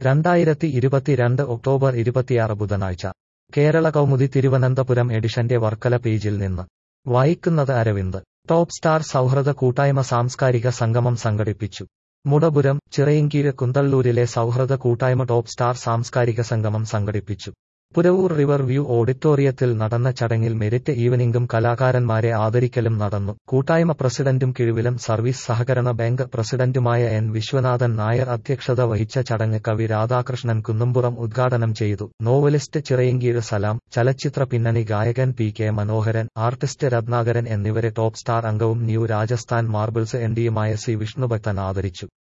2022 October 26 ബുധനാഴ്ച കേരള കൗമുദി തിരുവനന്തപുരം എഡിഷന്റെ വർക്കല പേജിൽ നിന്ന് വായിക്കുന്നത് അരവിന്ദ്. ടോപ്പ് സ്റ്റാർ സൗഹൃദ കൂട്ടായ്മ സാംസ്കാരിക സംഗമം സംഘടിപ്പിച്ചു. മുടപുരം, ചിറയിൻകീഴ് കുന്തള്ളൂരിലെ സൗഹൃദ കൂട്ടായ്മ ടോപ്പ് സ്റ്റാർ സാംസ്കാരിക സംഗമം സംഘടിപ്പിച്ചു. പുരവൂർ റിവർ വ്യൂ ഓഡിറ്റോറിയത്തിൽ നടന്ന ചടങ്ങിൽ മെരിറ്റ് ഈവനിംഗും കലാകാരന്മാരെ ആദരിക്കലും നടന്നു. കൂട്ടായ്മ പ്രസിഡന്റും കിഴുവിലം സർവീസ് സഹകരണ ബാങ്ക് പ്രസിഡന്റുമായ എൻ വിശ്വനാഥൻ നായർ അധ്യക്ഷത വഹിച്ച ചടങ്ങ് കവി രാധാകൃഷ്ണൻ കുന്നുംപുറം ഉദ്ഘാടനം ചെയ്തു. നോവലിസ്റ്റ് ചിറയിൻകീഴ് സലാം, ചലച്ചിത്ര പിന്നണി ഗായകൻ P K Manoharan, artist Ratnakaran എന്നിവരെ ടോപ്പ് സ്റ്റാർ അംഗവും ന്യൂ രാജസ്ഥാൻ മാർബിൾസ് എംഡിയുമായ സി വിഷ്ണുഭക്തൻ ആദരിച്ചു.